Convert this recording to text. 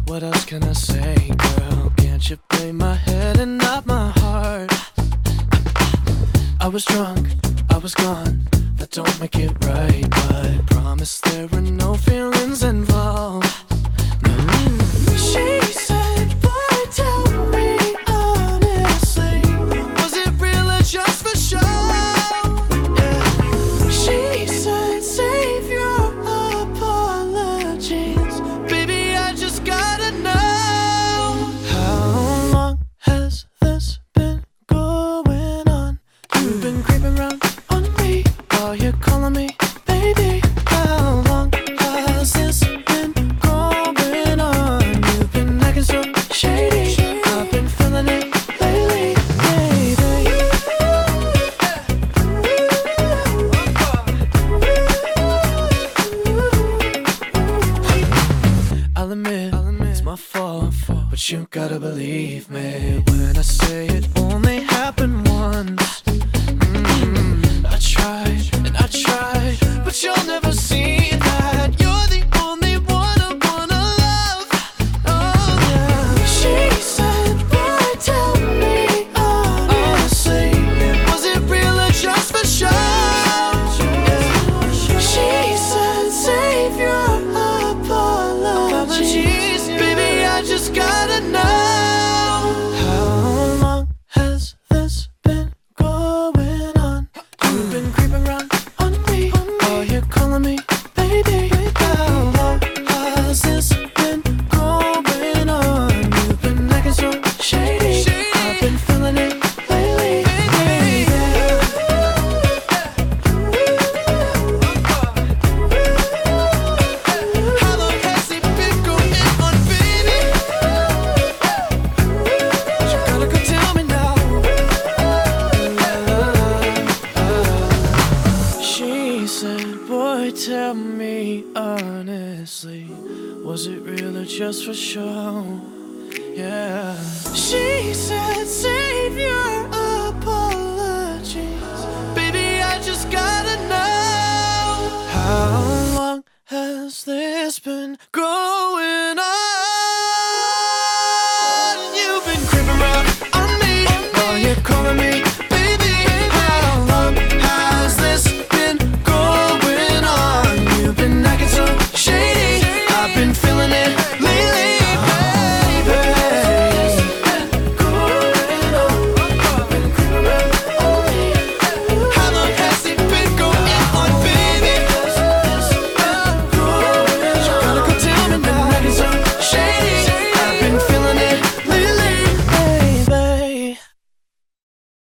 What else can I say, girl? Can't you play my head and not my heart? I was drunk, I was gone. That don't make it right, but promise there were no feelings involved. No. She said, boy, tell me honestly, was it real or just for show? Yeah. She said, save your apologies, baby, I just gotta know. How long has this been going on? You've been creeping around on me while you're calling me baby. How long has this been going on? You've been acting so shady, I've been feeling it lately, baby. I'll admit, it's my fault, but you gotta believe me when I say it only happened once. I tried and I tried, but you'll never see that. You're the only one I wanna love. Oh yeah. She said, boy, tell me honestly, was it real or just for show? Yeah. She said, save your apologies, baby, I just gotta know. How long has this been going on? You've been creeping around on me while you're calling me baby. How long has this been going on? You've been acting so shady, I've been feeling it lately, baby. How long has it been going on, baby? You gotta go tell me now. She said, boy, tell me honestly, was it real or just for show? Yeah. She said, save your